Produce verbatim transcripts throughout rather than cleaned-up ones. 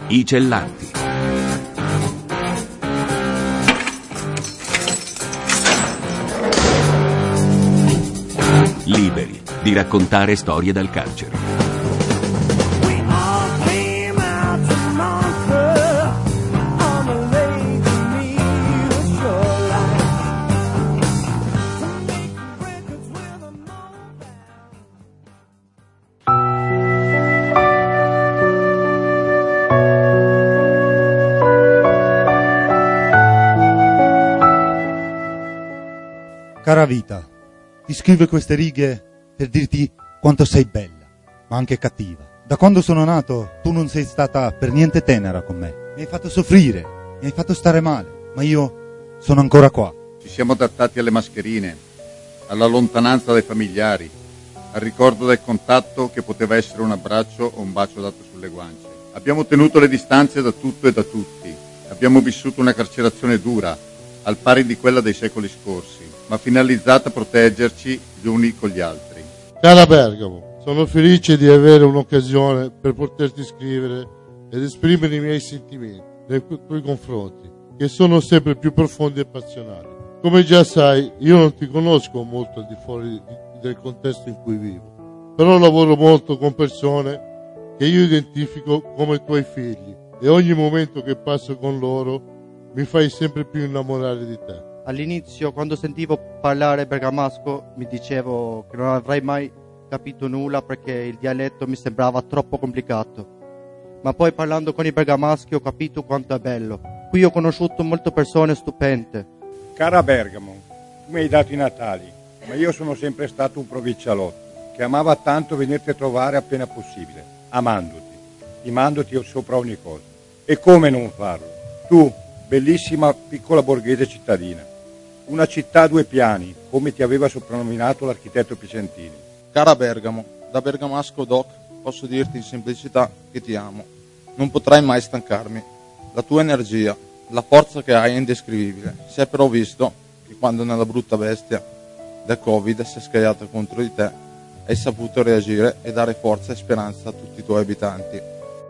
I Gellanti. Liberi di raccontare storie dal carcere. Cara vita, ti scrivo queste righe per dirti quanto sei bella, ma anche cattiva. Da quando sono nato tu non sei stata per niente tenera con me. Mi hai fatto soffrire, mi hai fatto stare male, ma io sono ancora qua. Ci siamo adattati alle mascherine, alla lontananza dai familiari, al ricordo del contatto che poteva essere un abbraccio o un bacio dato sulle guance. Abbiamo tenuto le distanze da tutto e da tutti. Abbiamo vissuto una carcerazione dura, al pari di quella dei secoli scorsi, ma finalizzata a proteggerci gli uni con gli altri. Cara Bergamo, sono felice di avere un'occasione per poterti scrivere ed esprimere i miei sentimenti nei tuoi confronti, che sono sempre più profondi e passionali. Come già sai, io non ti conosco molto al di fuori del contesto in cui vivo, però lavoro molto con persone che io identifico come tuoi figli e ogni momento che passo con loro mi fai sempre più innamorare di te. All'inizio, quando sentivo parlare bergamasco, mi dicevo che non avrei mai capito nulla perché il dialetto mi sembrava troppo complicato. Ma poi parlando con i bergamaschi ho capito quanto è bello. Qui ho conosciuto molte persone stupende. Cara Bergamo, tu mi hai dato i Natali, ma io sono sempre stato un provincialotto che amava tanto venirti a trovare appena possibile, amandoti, stimandoti sopra ogni cosa. E come non farlo? Tu, bellissima piccola borghese cittadina, una città a due piani, come ti aveva soprannominato l'architetto Piacentini. Cara Bergamo, da bergamasco doc posso dirti in semplicità che ti amo. Non potrai mai stancarmi. La tua energia, la forza che hai è indescrivibile. Si è però visto che quando nella brutta bestia del Covid si è scagliata contro di te, hai saputo reagire e dare forza e speranza a tutti i tuoi abitanti.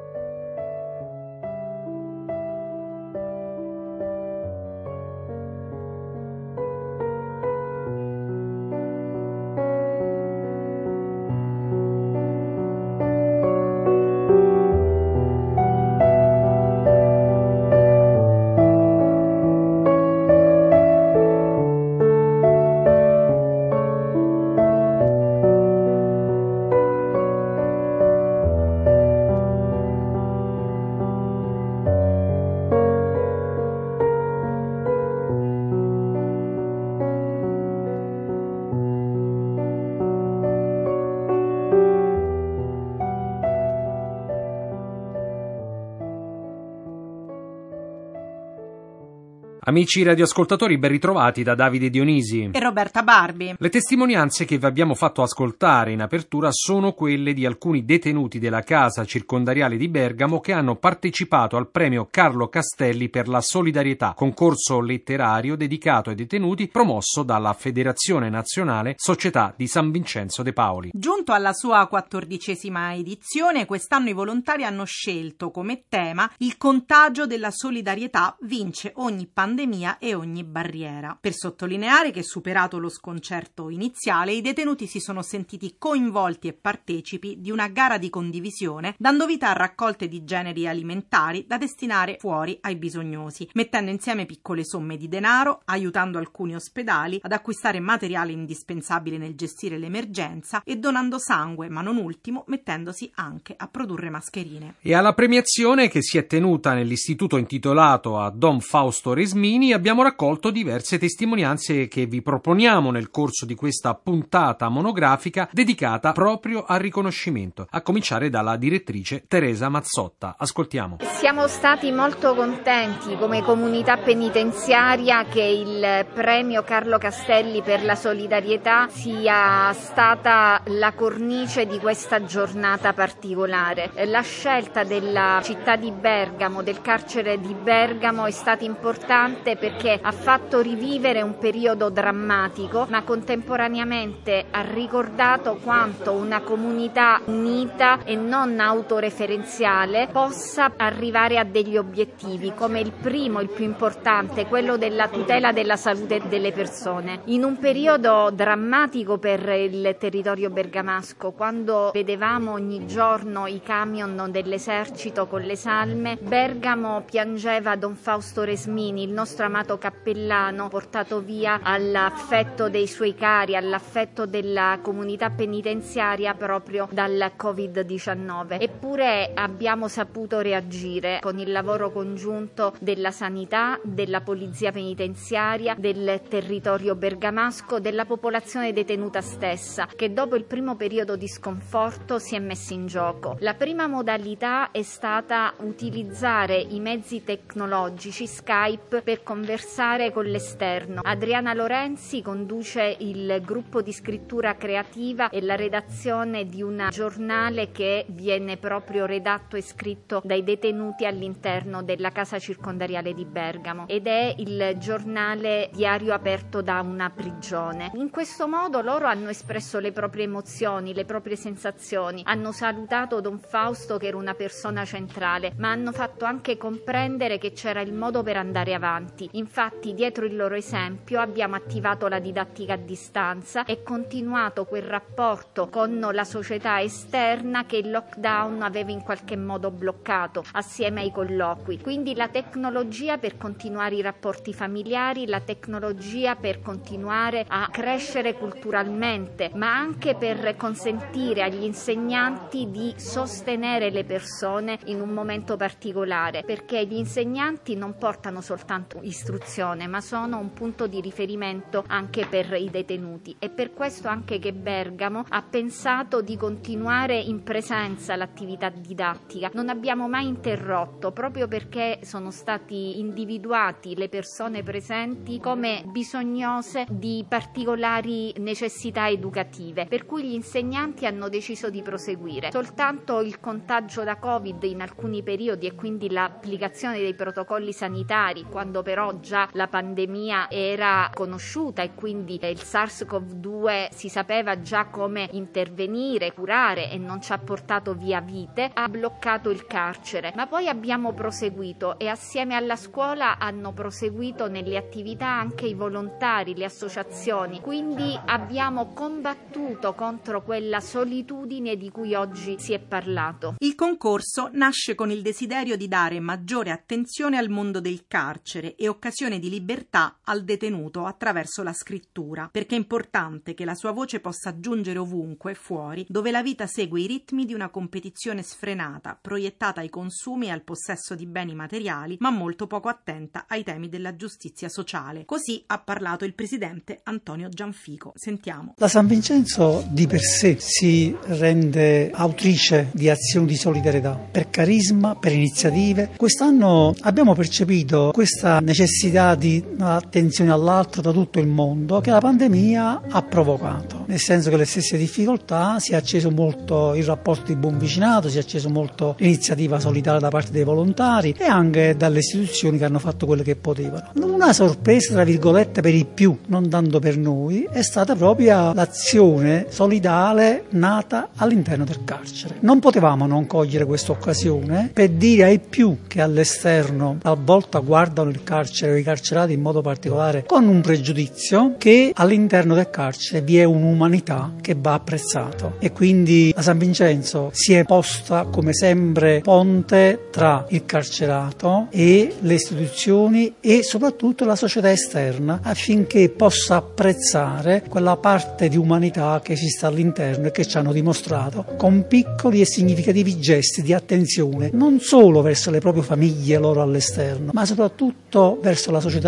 Amici radioascoltatori, ben ritrovati da Davide Dionisi e Roberta Barbi. Le testimonianze che vi abbiamo fatto ascoltare in apertura sono quelle di alcuni detenuti della casa circondariale di Bergamo che hanno partecipato al premio Carlo Castelli per la solidarietà, concorso letterario dedicato ai detenuti promosso dalla Federazione Nazionale Società di San Vincenzo de Paoli. Giunto alla sua quattordicesima edizione, quest'anno i volontari hanno scelto come tema il contagio della solidarietà vince ogni pandemia e ogni barriera. Per sottolineare che, superato lo sconcerto iniziale, i detenuti si sono sentiti coinvolti e partecipi di una gara di condivisione, dando vita a raccolte di generi alimentari da destinare fuori ai bisognosi, mettendo insieme piccole somme di denaro, aiutando alcuni ospedali ad acquistare materiale indispensabile nel gestire l'emergenza e donando sangue, ma non ultimo mettendosi anche a produrre mascherine. E alla premiazione, che si è tenuta nell'istituto intitolato a Don Fausto Resmini, abbiamo raccolto diverse testimonianze che vi proponiamo nel corso di questa puntata monografica dedicata proprio al riconoscimento, a cominciare dalla direttrice Teresa Mazzotta. Ascoltiamo. Siamo stati molto contenti come comunità penitenziaria che il premio Carlo Castelli per la solidarietà sia stata la cornice di questa giornata particolare. La scelta della città di Bergamo, del carcere di Bergamo, è stata importante importante perché ha fatto rivivere un periodo drammatico, ma contemporaneamente ha ricordato quanto una comunità unita e non autoreferenziale possa arrivare a degli obiettivi, come il primo, il più importante, quello della tutela della salute delle persone. In un periodo drammatico per il territorio bergamasco, quando vedevamo ogni giorno i camion dell'esercito con le salme, Bergamo piangeva Don Fausto Resmini, il nostro amato cappellano, portato via all'affetto dei suoi cari, all'affetto della comunità penitenziaria proprio dal covid diciannove. Eppure abbiamo saputo reagire con il lavoro congiunto della sanità, della polizia penitenziaria, del territorio bergamasco, della popolazione detenuta stessa, che dopo il primo periodo di sconforto si è messa in gioco. La prima modalità è stata utilizzare i mezzi tecnologici Skype per conversare con l'esterno. Adriana Lorenzi conduce il gruppo di scrittura creativa e la redazione di un giornale che viene proprio redatto e scritto dai detenuti all'interno della casa circondariale di Bergamo, ed è il giornale diario aperto da una prigione. In questo modo loro hanno espresso le proprie emozioni, le proprie sensazioni, hanno salutato Don Fausto che era una persona centrale, ma hanno fatto anche comprendere che c'era il modo per andare avanti. Infatti, dietro il loro esempio abbiamo attivato la didattica a distanza e continuato quel rapporto con la società esterna che il lockdown aveva in qualche modo bloccato assieme ai colloqui. Quindi la tecnologia per continuare i rapporti familiari, la tecnologia per continuare a crescere culturalmente, ma anche per consentire agli insegnanti di sostenere le persone in un momento particolare, perché gli insegnanti non portano soltanto istruzione, ma sono un punto di riferimento anche per i detenuti. È per questo anche che Bergamo ha pensato di continuare in presenza l'attività didattica. Non abbiamo mai interrotto, proprio perché sono stati individuati le persone presenti come bisognose di particolari necessità educative, per cui gli insegnanti hanno deciso di proseguire. Soltanto il contagio da Covid in alcuni periodi e quindi l'applicazione dei protocolli sanitari, quando però già la pandemia era conosciuta e quindi il SARS-CoV due si sapeva già come intervenire, curare, e non ci ha portato via vite, ha bloccato il carcere. Ma poi abbiamo proseguito e assieme alla scuola hanno proseguito nelle attività anche i volontari, le associazioni. Quindi abbiamo combattuto contro quella solitudine di cui oggi si è parlato. Il concorso nasce con il desiderio di dare maggiore attenzione al mondo del carcere e occasione di libertà al detenuto attraverso la scrittura, perché è importante che la sua voce possa giungere ovunque fuori, dove la vita segue i ritmi di una competizione sfrenata, proiettata ai consumi e al possesso di beni materiali, ma molto poco attenta ai temi della giustizia sociale. Così ha parlato il presidente Antonio Gianfico. Sentiamo. La San Vincenzo di per sé si rende autrice di azioni di solidarietà, per carisma, per iniziative. Quest'anno abbiamo percepito questa necessità di attenzione all'altro da tutto il mondo che la pandemia ha provocato, nel senso che le stesse difficoltà, si è acceso molto il rapporto di buon vicinato, si è acceso molto l'iniziativa solidale da parte dei volontari e anche dalle istituzioni che hanno fatto quello che potevano. Una sorpresa, tra virgolette, per i più, non tanto per noi, è stata proprio l'azione solidale nata all'interno del carcere. Non potevamo non cogliere questa occasione per dire ai più che all'esterno talvolta guardano il carcere o i carcerati in modo particolare con un pregiudizio, che all'interno del carcere vi è un'umanità che va apprezzato, e quindi la San Vincenzo si è posta come sempre ponte tra il carcerato e le istituzioni e soprattutto la società esterna, affinché possa apprezzare quella parte di umanità che esiste all'interno e che ci hanno dimostrato con piccoli e significativi gesti di attenzione non solo verso le proprie famiglie loro all'esterno, ma soprattutto verso la società tutta.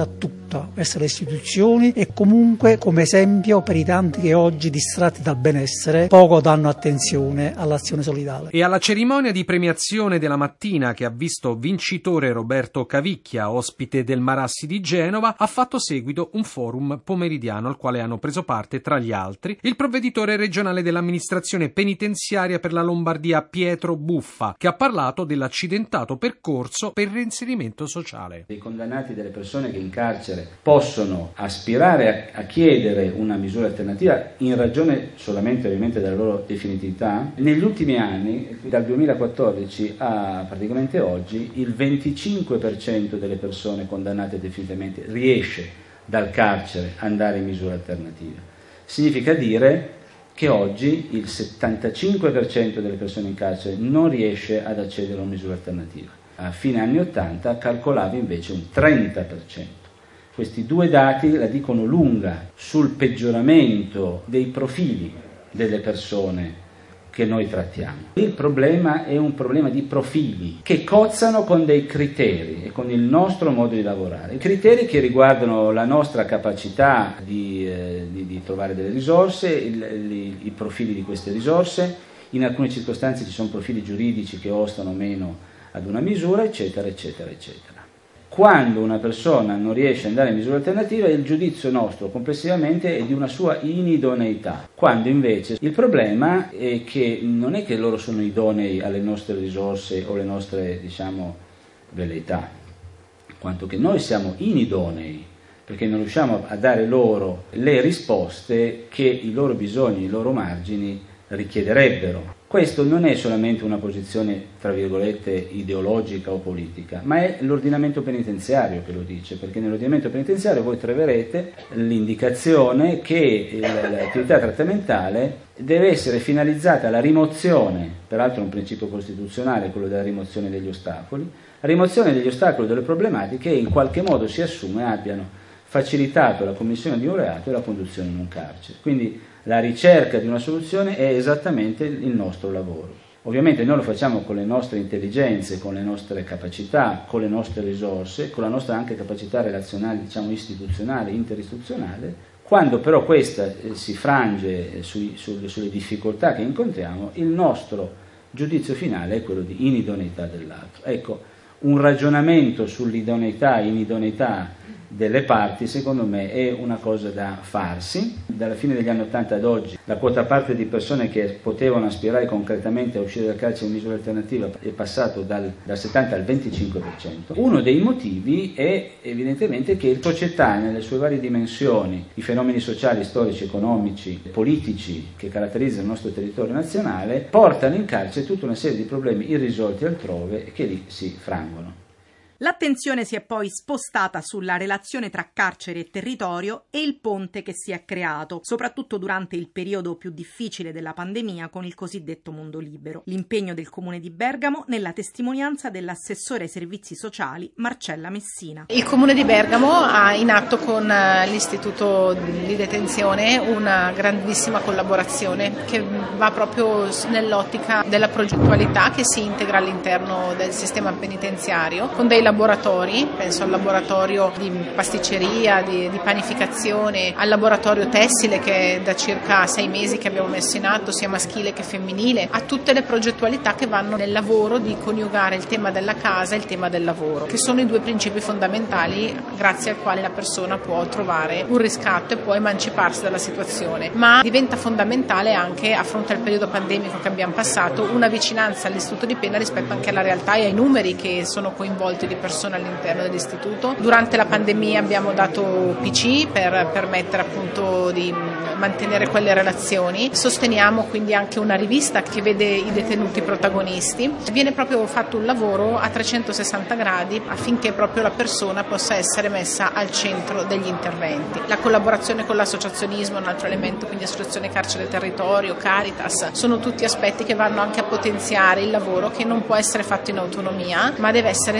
condotta verso le istituzioni e comunque come esempio per i tanti che oggi, distratti dal benessere, poco danno attenzione all'azione solidale. E alla cerimonia di premiazione della mattina, che ha visto vincitore Roberto Cavicchia, ospite del Marassi di Genova, ha fatto seguito un forum pomeridiano al quale hanno preso parte, tra gli altri, il provveditore regionale dell'amministrazione penitenziaria per la Lombardia Pietro Buffa, che ha parlato dell'accidentato percorso per il reinserimento sociale. Dei condannati, delle persone che in carcere possono aspirare a, a chiedere una misura alternativa in ragione solamente ovviamente della loro definitività, negli ultimi anni, dal duemilaquattordici a praticamente oggi, il venticinque per cento delle persone condannate definitivamente riesce dal carcere ad andare in misura alternativa. Significa dire che oggi il settantacinque per cento delle persone in carcere non riesce ad accedere a una misura alternativa. A fine anni ottanta calcolava invece un trenta per cento. Questi due dati la dicono lunga sul peggioramento dei profili delle persone che noi trattiamo. Il problema è un problema di profili che cozzano con dei criteri e con il nostro modo di lavorare. Criteri che riguardano la nostra capacità di, eh, di, di trovare delle risorse, il, il, i profili di queste risorse, in alcune circostanze ci sono profili giuridici che ostano meno ad una misura, eccetera, eccetera, eccetera. Quando una persona non riesce ad andare in misura alternativa, il giudizio nostro complessivamente è di una sua inidoneità, quando invece il problema è che non è che loro sono idonei alle nostre risorse o alle nostre, diciamo, velleità, quanto che noi siamo inidonei, perché non riusciamo a dare loro le risposte che i loro bisogni, i loro margini richiederebbero. Questo non è solamente una posizione, tra virgolette, ideologica o politica, ma è l'ordinamento penitenziario che lo dice, perché nell'ordinamento penitenziario voi troverete l'indicazione che l'attività trattamentale deve essere finalizzata alla rimozione, peraltro è un principio costituzionale, quello della rimozione degli ostacoli, la rimozione degli ostacoli delle problematiche che in qualche modo si assume abbiano facilitato la commissione di un reato e la conduzione in un carcere. Quindi la ricerca di una soluzione è esattamente il nostro lavoro. Ovviamente noi lo facciamo con le nostre intelligenze, con le nostre capacità, con le nostre risorse, con la nostra anche capacità relazionale, diciamo istituzionale, interistituzionale. Quando però questa eh, si frange sui, sulle, sulle difficoltà che incontriamo, il nostro giudizio finale è quello di inidoneità dell'altro. Ecco, un ragionamento sull'idoneità e inidoneità delle parti secondo me è una cosa da farsi. Dalla fine degli anni ottanta ad oggi la quota parte di persone che potevano aspirare concretamente a uscire dal carcere in misura alternativa è passato dal, dal settanta al venticinque per cento. Uno dei motivi è evidentemente che la società nelle sue varie dimensioni, i fenomeni sociali, storici, economici, politici che caratterizzano il nostro territorio nazionale portano in carcere tutta una serie di problemi irrisolti altrove e che lì si frangono. L'attenzione si è poi spostata sulla relazione tra carcere e territorio e il ponte che si è creato, soprattutto durante il periodo più difficile della pandemia con il cosiddetto mondo libero. L'impegno del Comune di Bergamo nella testimonianza dell'assessore ai servizi sociali Marcella Messina. Il Comune di Bergamo ha in atto con l'Istituto di Detenzione una grandissima collaborazione che va proprio nell'ottica della progettualità che si integra all'interno del sistema penitenziario con dei laboratori, penso al laboratorio di pasticceria, di, di panificazione, al laboratorio tessile che è da circa sei mesi che abbiamo messo in atto, sia maschile che femminile, a tutte le progettualità che vanno nel lavoro di coniugare il tema della casa e il tema del lavoro, che sono i due principi fondamentali grazie al quale la persona può trovare un riscatto e può emanciparsi dalla situazione. Ma diventa fondamentale anche, a fronte al periodo pandemico che abbiamo passato, una vicinanza all'istituto di pena rispetto anche alla realtà e ai numeri che sono coinvolti di persone all'interno dell'istituto. Durante la pandemia abbiamo dato P C per permettere appunto di mantenere quelle relazioni. Sosteniamo quindi anche una rivista che vede i detenuti protagonisti. Viene proprio fatto un lavoro a trecentosessanta gradi affinché proprio la persona possa essere messa al centro degli interventi. La collaborazione con l'associazionismo è un altro elemento, quindi Associazione Carcere Territorio, Caritas, sono tutti aspetti che vanno anche a potenziare il lavoro che non può essere fatto in autonomia, ma deve essere sostenuto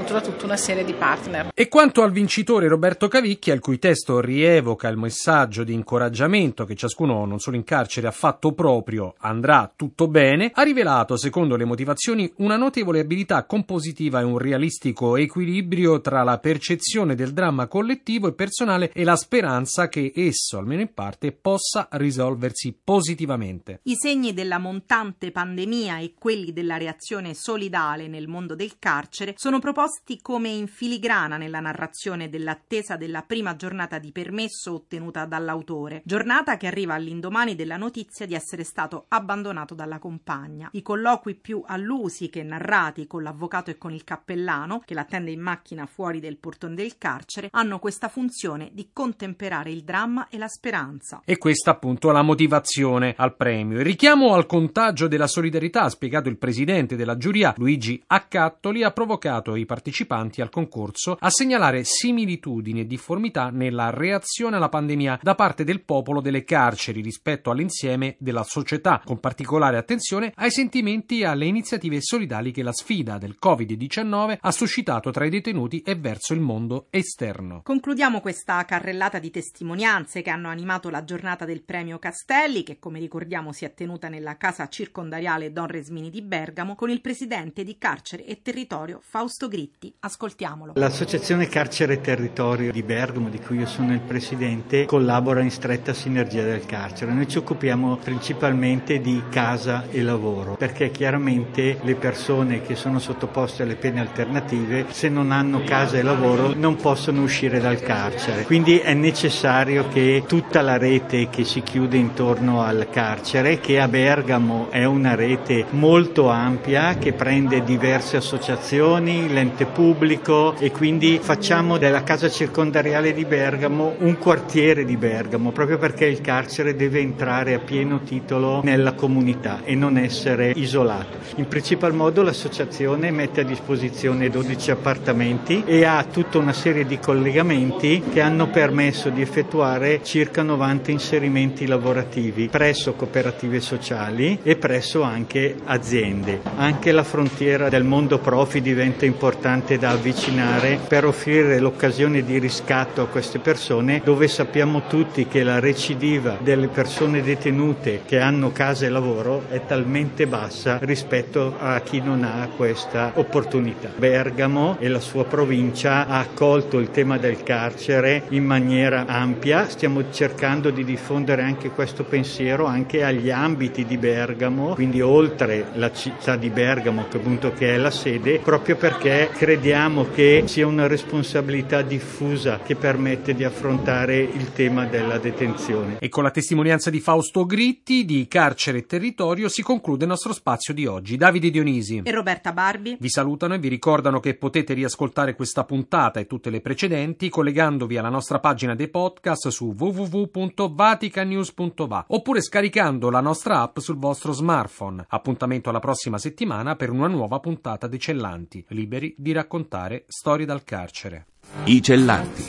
sostenuto da tutta una serie di partner. E quanto al vincitore Roberto Cavicchia, il cui testo rievoca il messaggio di incoraggiamento che ciascuno, non solo in carcere, ha fatto proprio, andrà tutto bene, ha rivelato, secondo le motivazioni, una notevole abilità compositiva e un realistico equilibrio tra la percezione del dramma collettivo e personale e la speranza che esso, almeno in parte, possa risolversi positivamente. I segni della montante pandemia e quelli della reazione solidale nel mondo del carcere sono proposti come in filigrana nella narrazione dell'attesa della prima giornata di permesso ottenuta dall'autore, giornata che arriva all'indomani della notizia di essere stato abbandonato dalla compagna. I colloqui più allusi che narrati con l'avvocato e con il cappellano, che l'attende in macchina fuori del portone del carcere, hanno questa funzione di contemperare il dramma e la speranza. E questa appunto la motivazione al premio. Il richiamo al contagio della solidarietà, ha spiegato il presidente della giuria Luigi Accattoli, ha provocato i partecipanti al concorso a segnalare similitudini e difformità nella reazione alla pandemia da parte del popolo delle carceri rispetto all'insieme della società, con particolare attenzione ai sentimenti e alle iniziative solidali che la sfida del covid diciannove ha suscitato tra i detenuti e verso il mondo esterno. Concludiamo questa carrellata di testimonianze che hanno animato la giornata del premio Castelli, che come ricordiamo si è tenuta nella casa circondariale Don Resmini di Bergamo, con il presidente di Carcere e Territorio Fausto Gritti. Ascoltiamolo. L'associazione Carcere e Territorio di Bergamo, di cui io sono il presidente, collabora in stretta sinergia del carcere. Noi ci occupiamo principalmente di casa e lavoro, perché chiaramente le persone che sono sottoposte alle pene alternative, se non hanno casa e lavoro, non possono uscire dal carcere. Quindi è necessario che tutta la rete che si chiude intorno al carcere, che a Bergamo è una rete molto ampia che prende diverse associazioni, l'ente pubblico, e quindi facciamo della casa circondariale di Bergamo un quartiere di Bergamo, proprio perché il carcere deve entrare a pieno titolo nella comunità e non essere isolato. In principal modo l'associazione mette a disposizione dodici appartamenti e ha tutta una serie di collegamenti che hanno permesso di effettuare circa novanta inserimenti lavorativi presso cooperative sociali e presso anche aziende. Anche la frontiera del mondo profi diventa importante da avvicinare per offrire l'occasione di riscatto a queste persone, dove sappiamo tutti che la recidiva delle persone detenute che hanno casa e lavoro è talmente bassa rispetto a chi non ha questa opportunità. Bergamo e la sua provincia ha accolto il tema del carcere in maniera ampia. Stiamo cercando di diffondere anche questo pensiero anche agli ambiti di Bergamo, quindi oltre la città di Bergamo, che appunto che è la sede, proprio perché crediamo che sia una responsabilità diffusa che permette di affrontare il tema della detenzione. E con la testimonianza di Fausto Gritti di Carcere e Territorio si conclude il nostro spazio di oggi. Davide Dionisi e Roberta Barbi vi salutano e vi ricordano che potete riascoltare questa puntata e tutte le precedenti collegandovi alla nostra pagina dei podcast su w w w punto vaticanews punto va oppure scaricando la nostra app sul vostro smartphone. Appuntamento alla prossima settimana per una nuova puntata dei Cellanti, liberi di raccontare storie dal carcere. I Cellanti.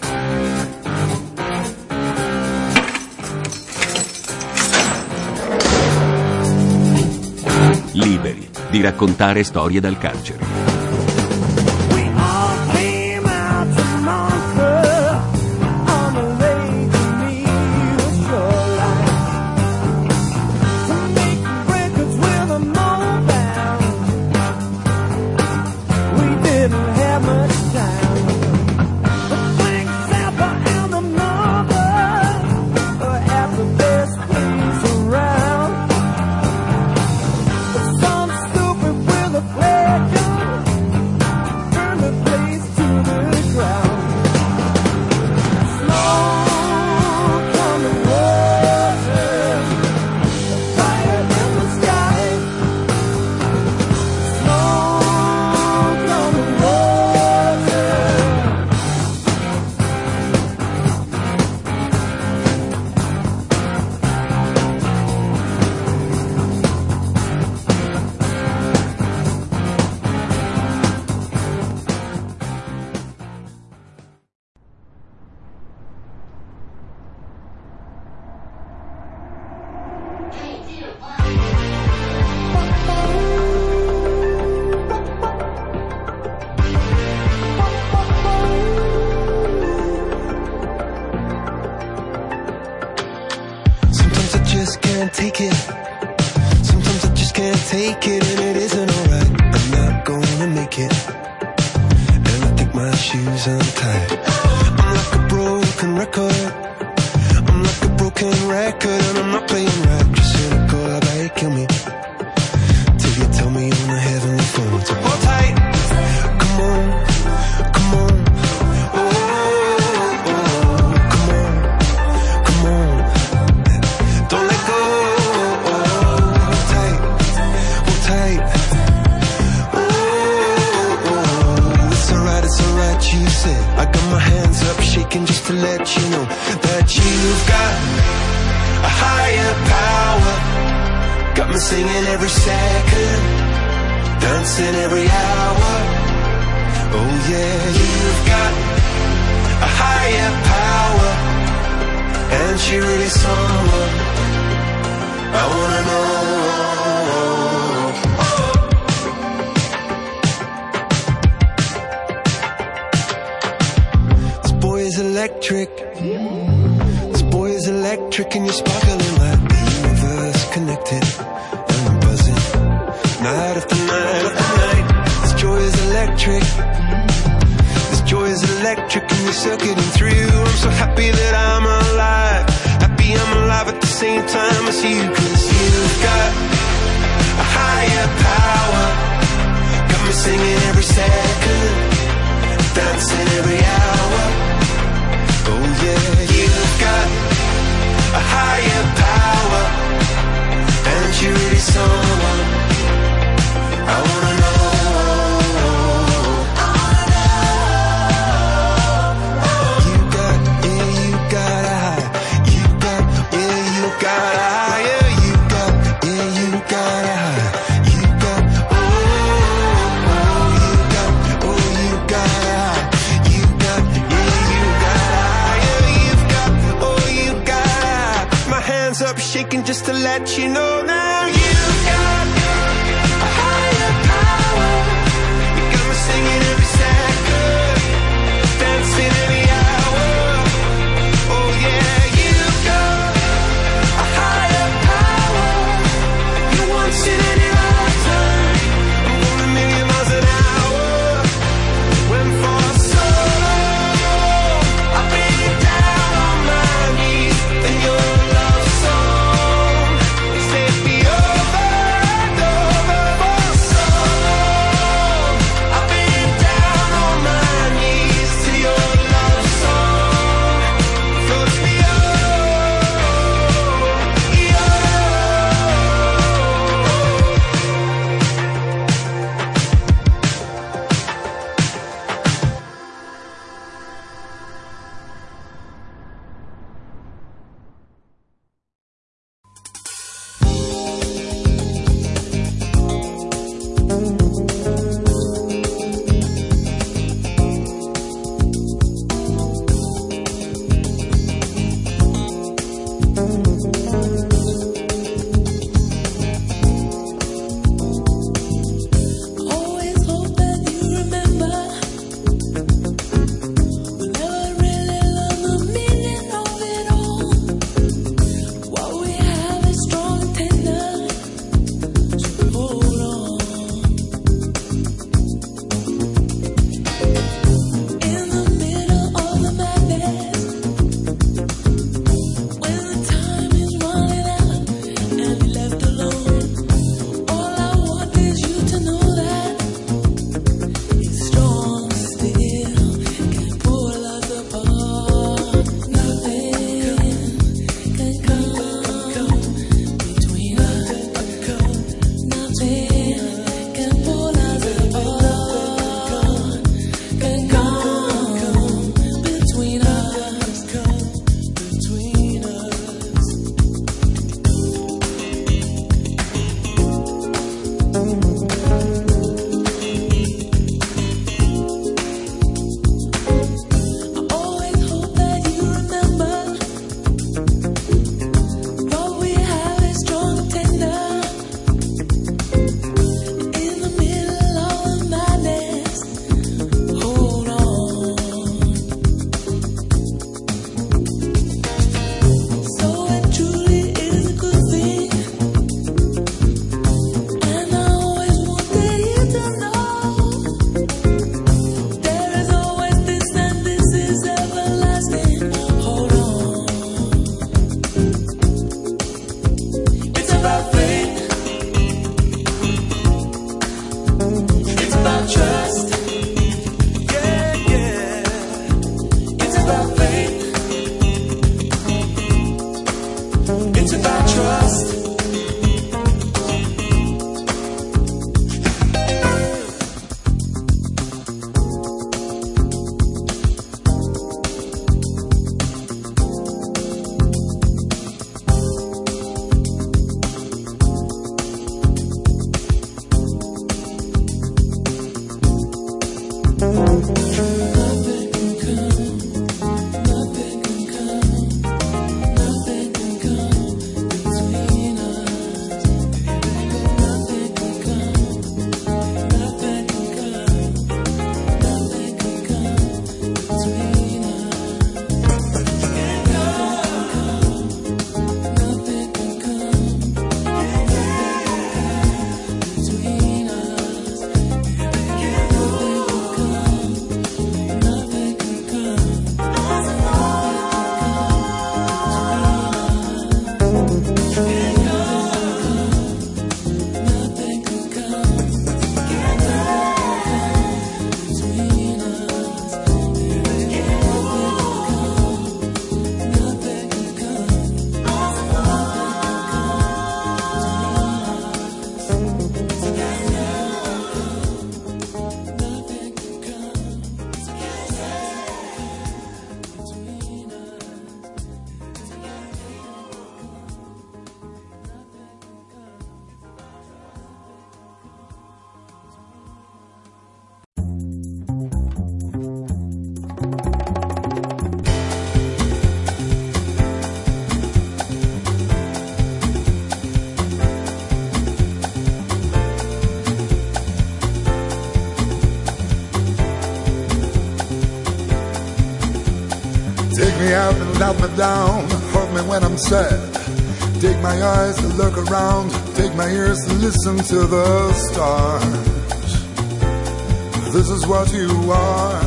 Liberi di raccontare storie dal carcere. Some stupid with a flag gun can't take it. Sometimes I just can't take it, and it isn't alright. I'm not gonna make it, and I think my shoes untied. I'm like a broken record. I'm like a broken record, and I'm not playing right. Just cynical, I bet you kill me till you tell me on the heavenly phone. So hold tight, come on, come on. I got my hands up shaking just to let you know that you've got a higher power. Got me singing every second, dancing every hour. Oh yeah, you've got a higher power, and she really someone I wanna know. Electric, this boy is electric, and you're sparkling like the universe connected, and I'm buzzing night after night after night. This joy is electric, this joy is electric, and you're circuiting through. I'm so happy that I'm alive, happy I'm alive at the same time as you, 'cause you've got a higher power. Got me singing every second, dancing every hour. Oh yeah, you've got a higher power, and you're really someone I wanna know. You got, yeah, you got a high. You got, yeah, you got a higher. You got, yeah, you got a high. You got, oh, oh, you got, oh, you got a high. You got, yeah, you got a up shaking just to let you know now you've got a higher power. You got me singing every second, dancing every hour. Oh yeah, you've got a higher power. You once in any lifetime. I'm going a million miles an hour. When for so long I've been down on my knees, and your love song set me Take me up and let me down, hold me when I'm sad. Take my eyes to look around, take my ears to listen to the stars. This is what you are.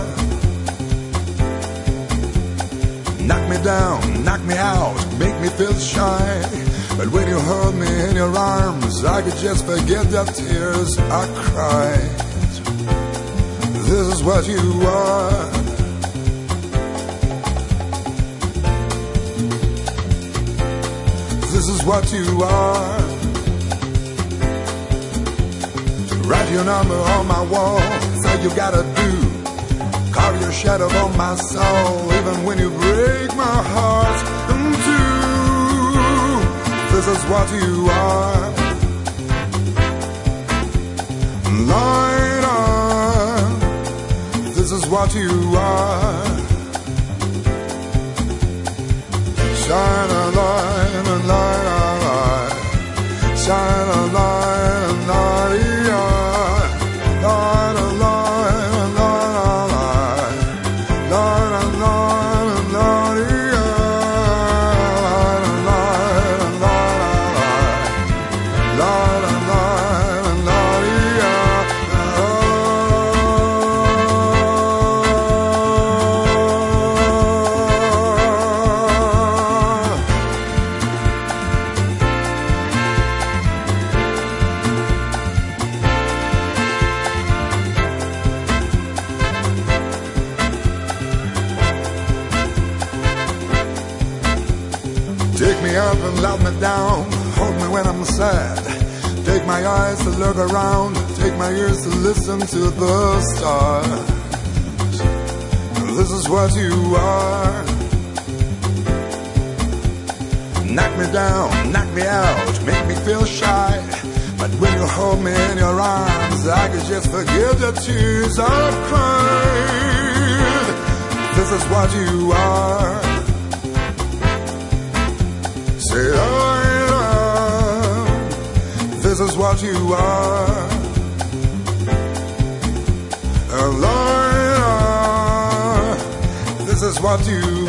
Knock me down, knock me out, make me feel shy. But when you hold me in your arms, I could just forget the tears I cried. This is what you are. This is what you are. Write your number on my wall, that's all you gotta do. Carve your shadow on my soul, even when you break my heart in two. This is what you are. Light on. This is what you are. Shine a light, a light, a light. Shine a light, a light, light, a light, a light, a light. Light, a light, a light, light, a light, a light, light, a light, a Take me up and let me down, hold me when I'm sad. Take my eyes to look around, take my ears to listen to the stars. This is what you are. Knock me down, knock me out, make me feel shy. But when you hold me in your arms, I could just forget the tears I've cried. This is what you are. Say, I love. This is what you are. A liar. This is what you